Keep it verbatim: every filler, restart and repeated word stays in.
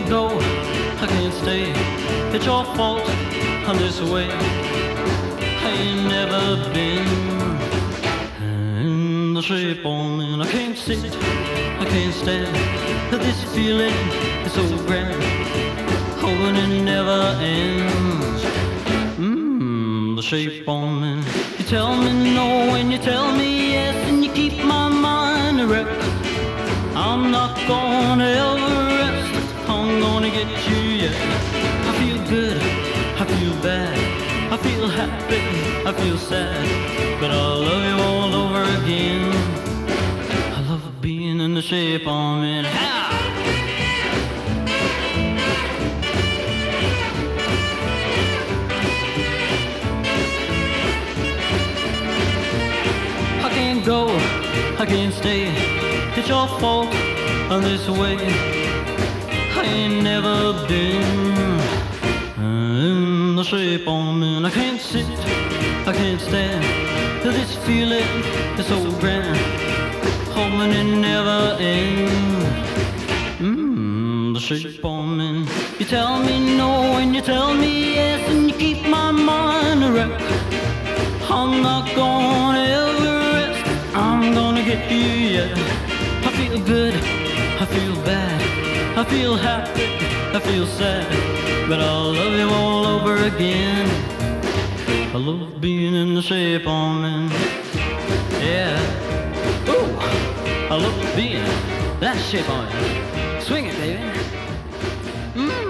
can't go, I can't stay. It's your fault, I'm this way. I ain't never been in the shape I'm in. I can't sit, I can't stand. This feeling is so grand, hoping it never ends. Mmm, the shape I'm in. You tell me no and you tell me yes, and you keep my mind erect. I'm not gonna ever rest, I'm gonna get you yet. I feel good, I feel bad, I feel happy, I feel sad, but I love you all over again. I love being in the shape I'm in. Ha! I can't go, I can't stay. It's your fault, I'm this way. I ain't never been in the shape I'm in. I can't sit, I can't stand. This feeling is so grand, hoping it never ends. Mmm, the shape I'm in. You tell me no and you tell me yes, and you keep my mind erect. I'm not gonna ever rest, I'm gonna get you yet. I feel good, I feel bad, I feel happy, I feel sad, but I'll love you all over again. I love being in the shape I'm in. Yeah. Ooh, I love being that shape I'm in. Swing it, baby. Mm.